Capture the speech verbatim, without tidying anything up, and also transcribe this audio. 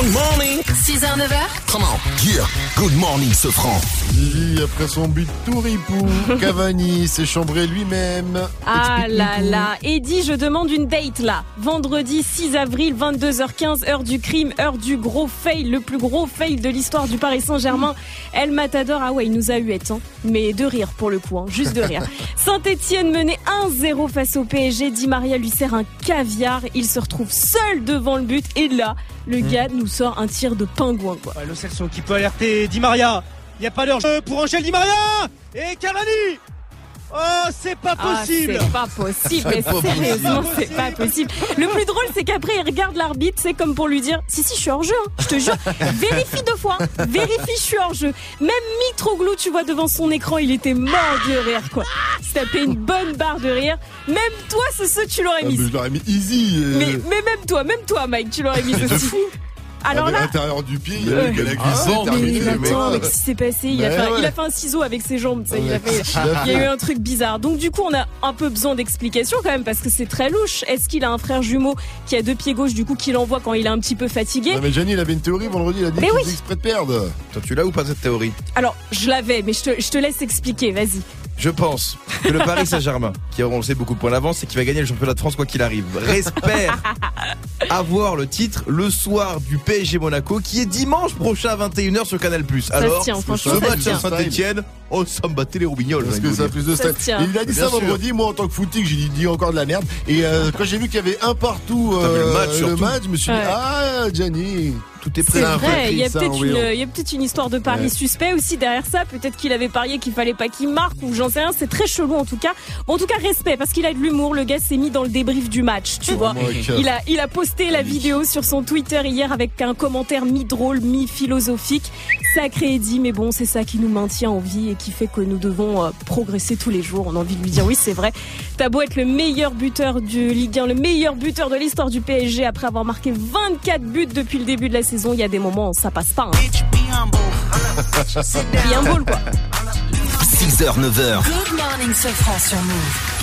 Good morning. six heures neuf heures. Come on. Yeah. Good morning, Sofran. Lily, après son but tout ripou, Cavani s'est chambré lui-même. Ah Explique-nous là tout. là. Eddie, je demande une date là. Vendredi six avril, vingt-deux heures quinze, heure du crime, heure du gros fail, le plus gros fail de l'histoire du Paris Saint-Germain. El Matador, ah ouais, il nous a huette, hein. Mais de rire pour le coup, hein. Juste de rire. Saint-Etienne menait un zéro face au P S G. Di Maria lui sert un caviar. Il se retrouve seul devant le but. Et là, le gars nous sort un tir de pingouin, quoi. Ouais, le Celso qui peut alerter Di Maria. Il n'y a pas d'heure pour Angel Di Maria. Et Cavani. Oh, c'est pas possible. Ah, c'est pas possible, mais sérieusement, c'est pas possible. Le plus drôle, c'est qu'après, il regarde l'arbitre, c'est comme pour lui dire, si, si, je suis hors jeu, hein, je te jure. Vérifie deux fois, vérifie, je suis hors jeu. Même Mitroglou, tu vois, devant son écran, il était mort de rire, quoi. Il s'est tapé une bonne barre de rire. Même toi, c'est ce, tu l'aurais Ah, mis. mais je l'aurais mis easy. euh. Mais, mais même toi, même toi, Mike, tu l'aurais mis C'est aussi. fou. Alors Ah, mais là, l'intérieur du pied, il y a Ouais. le gars la Ah, glissé, bon, terminé, mais le mec. attends, mais qu'est-ce qui s'est passé il a, Mais fait, ouais. il a fait un ciseau avec ses jambes, tu sais, il, a fait, Qu'est-ce qu'il a il y a fait eu un truc bizarre. Donc du coup, on a un peu besoin d'explications quand même parce que c'est très louche. Est-ce qu'il a un frère jumeau qui a deux pieds gauches, du coup, qu'il envoie quand il est un petit peu fatigué? Non mais Gianni, il avait une théorie vendredi, il a dit Mais qu'il oui. faisait exprès de perdre. Toi, tu l'as ou pas cette théorie? Alors, je l'avais, mais je te, je te laisse expliquer, vas-y. Je pense que le Paris Saint-Germain, qui a, on le sait, beaucoup de points d'avance, c'est qu'il va gagner le championnat de France quoi qu'il arrive, espère avoir le titre le soir du P S G Monaco, qui est dimanche prochain à vingt et une heures sur Canal+. Alors, se tient, ce franchement, ça se match tient. à Saint-Etienne, oh, ça me battait les roubignoles. Parce j'ai que envie de ça a vous plus de Ça stats. se tient. Et il a dit Bien ça sûr. vendredi, moi en tant que footique, j'ai dit, dit encore de la merde. Et euh, quand j'ai vu qu'il y avait un partout T'as vu le match, le surtout. match, je me suis dit, Ouais. ah Gianni. Tout est C'est prêt. un vrai vrai, il y a prix, ça, peut-être oui, une, oui. il y a peut-être une histoire de pari Ouais. suspect aussi derrière ça. Peut-être qu'il avait parié qu'il fallait pas qu'il marque ou j'en sais rien. C'est très chelou en tout cas. Bon, en tout cas, respect parce qu'il a de l'humour. Le gars s'est mis dans le débrief du match, tu vois. moi, ok. Il a, il a posté la vidéo sur son Twitter hier avec un commentaire mi-drôle, mi-philosophique. Sacré Eddie, mais bon, c'est ça qui nous maintient en vie et qui fait que nous devons euh, progresser tous les jours. On a envie de lui dire oui, c'est vrai. T'as beau être le meilleur buteur du Ligue un, le meilleur buteur de l'histoire du P S G après avoir marqué vingt-quatre buts depuis le début de la saison. Il y a des moments où ça passe pas. Hein. Bien beau, quoi. six heures, neuf heures. Good morning, Sofran sur Move.